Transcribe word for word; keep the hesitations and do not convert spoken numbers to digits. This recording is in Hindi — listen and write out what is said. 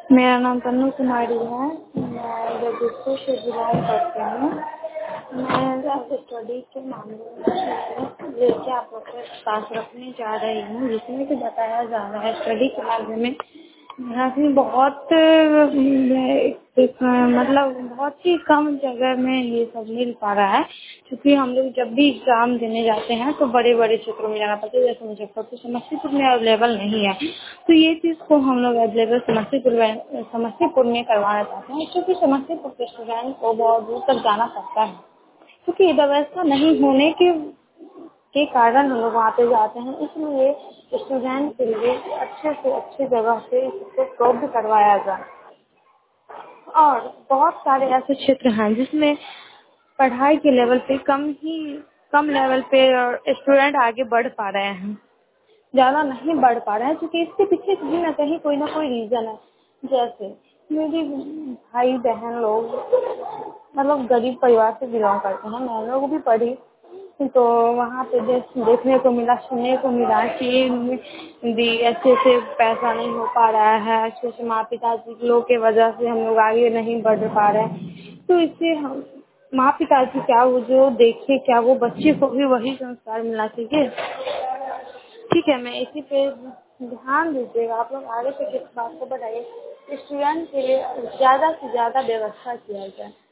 मेरा नाम तन्नू कुमारी है। मैं जगदीशपुर से बिलोंग करती हूँ। मैं अब स्टडी के मामले में लेके आप लोग के पास रखने जा रही हूँ, जिसमें कि बताया जा रहा है स्टडी के बारे में। यहाँ भी बहुत एक, मतलब बहुत ही कम जगह में ये सब मिल पा रहा है, क्योंकि हम लोग जब भी एग्जाम देने जाते हैं तो बड़े बड़े क्षेत्रों में जाना पड़ता है, जैसे मुजफ्फरपुर समस्तीपुर में अवेलेबल नहीं है। तो ये चीज़ को हम लोग अवेलेबल समस्तीपुर में समस्तीपुर में करवाना चाहते हैं, क्योंकि समस्तीपुर के स्टूडेंट को बहुत दूर तक जाना पड़ता है, क्योंकि ये व्यवस्था नहीं होने के के कारण हम लोग वहाँ पे जाते हैं। इसलिए स्टूडेंट के लिए अच्छे से अच्छी जगह से इसको उपलब्ध करवाया जाए। और बहुत सारे ऐसे क्षेत्र हैं जिसमें पढ़ाई के लेवल पे कम ही कम लेवल पे स्टूडेंट आगे बढ़ पा रहे हैं, ज्यादा नहीं बढ़ पा रहे हैं, क्योंकि इसके पीछे कहीं ना कहीं कोई ना कोई रीजन है। जैसे मेरी भाई बहन लोग मतलब गरीब परिवार से बिलोंग करते हैं, मैं लोग भी पढ़ी, तो वहाँ पे देख, देखने को मिला, सुनने को मिला कि भी अच्छे से पैसा नहीं हो पा रहा है, अच्छे से माँ पिता जी लोग की वजह से हम लोग आगे नहीं बढ़ पा रहे हैं। तो इससे हम माँ पिता जी क्या वो जो देखे, क्या वो बच्चे को भी वही संस्कार मिलना चाहिए। ठीक है, मैं इसी पे ध्यान दीजिएगा। आप लोग आगे से किस बात को बताइए, स्टूडेंट के लिए ज़्यादा से ज़्यादा व्यवस्था किया जाए।